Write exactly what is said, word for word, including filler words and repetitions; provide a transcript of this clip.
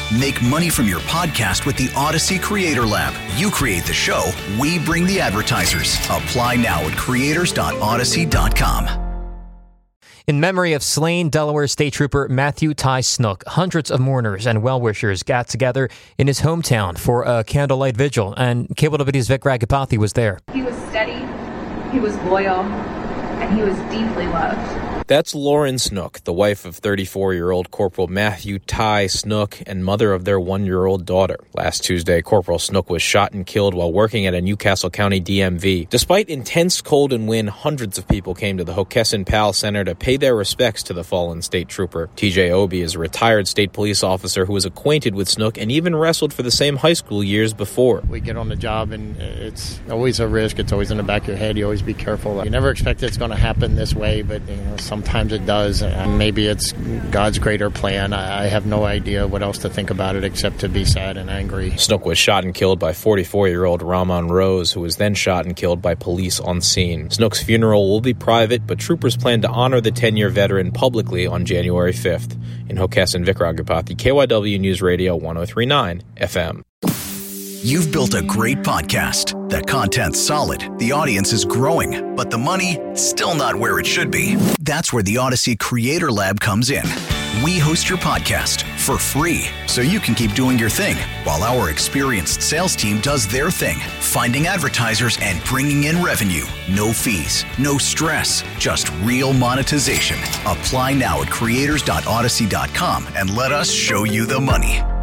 Make money from your podcast with the Odyssey Creator Lab. You create the show, we bring the advertisers. Apply now at creators dot odyssey dot com. In memory of slain Delaware State Trooper Matthew Ty Snook, hundreds of mourners and well-wishers got together in his hometown for a candlelight vigil, and K W D's Vic Ragapathy was there. He was steady, he was loyal, and he was deeply loved. That's Lauren Snook, the wife of thirty-four-year-old Corporal Matthew Ty Snook and mother of their one-year-old daughter. Last Tuesday, Corporal Snook was shot and killed while working at a Newcastle County D M V. Despite intense cold and wind, hundreds of people came to the Hockessin Pal Center to pay their respects to the fallen state trooper. T J Obey is a retired state police officer who was acquainted with Snook and even wrestled for the same high school years before. We get on the job and it's always a risk. It's always in the back of your head. You always be careful. You never expect it's going to happen this way, but you know, some Sometimes it does, and maybe it's God's greater plan. I have no idea what else to think about it except to be sad and angry. Snook was shot and killed by forty-four-year-old Ramon Rose, who was then shot and killed by police on scene. Snook's funeral will be private, but troopers plan to honor the ten-year veteran publicly on January fifth. In Hockessin, Vic Ragapathy, K Y W News Radio one oh three point nine F M. You've built a great podcast. The content's solid, the audience is growing, but the money, still not where it should be. That's where the Odyssey Creator Lab comes in. We host your podcast for free, so you can keep doing your thing, while our experienced sales team does their thing, finding advertisers and bringing in revenue. No fees, no stress, just real monetization. Apply now at creators dot odyssey dot com and let us show you the money.